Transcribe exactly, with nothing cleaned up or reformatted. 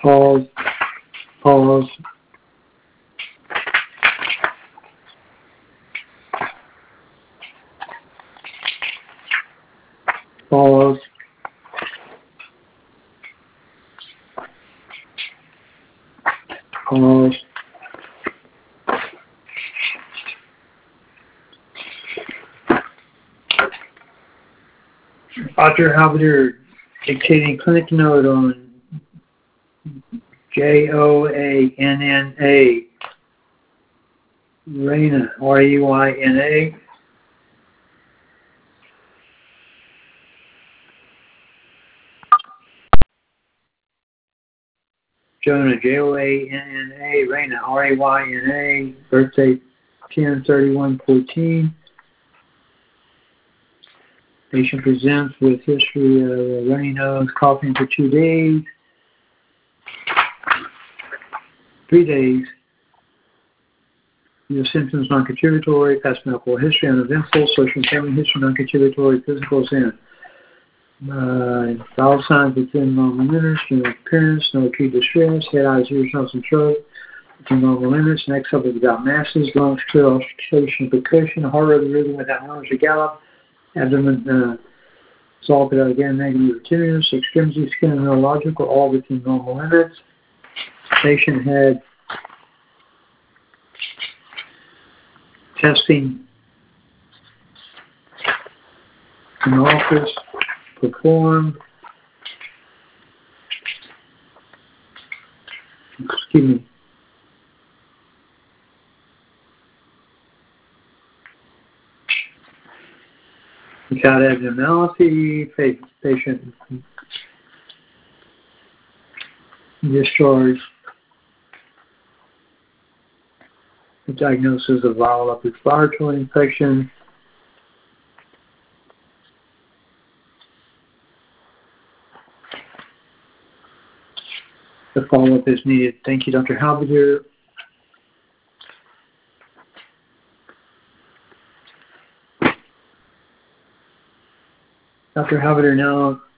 Pause. Pause. Pause. Pause. Doctor Halbiter dictating clinic note on J O A N N A, Rayna, R E Y N A. Jonah, J O A N N A, Rayna, R A Y N A, birthday ten thirty-one fourteen. Patient presents with history of runny nose, coughing for two days, three days. Your symptoms non-contributory, past medical history uneventful, social and family history non-contributory, physical sin. Uh, bowel signs within normal limits, general appearance, no acute distress, head, eyes, ears, nose, and throat within normal limits, next up without masses, lungs clear, auscultation, percussion, heart rate rhythm without noise or gallop, abdomen uh, salted out again, negative arterials, extremity, skin, and neurological, all within normal limits. Patient had testing in office performed. Excuse me. Without abnormality, patient discharged. The diagnosis of viral upper respiratory infection. The follow-up is needed. Thank you, Doctor Halbiter. Doctor Halbiter now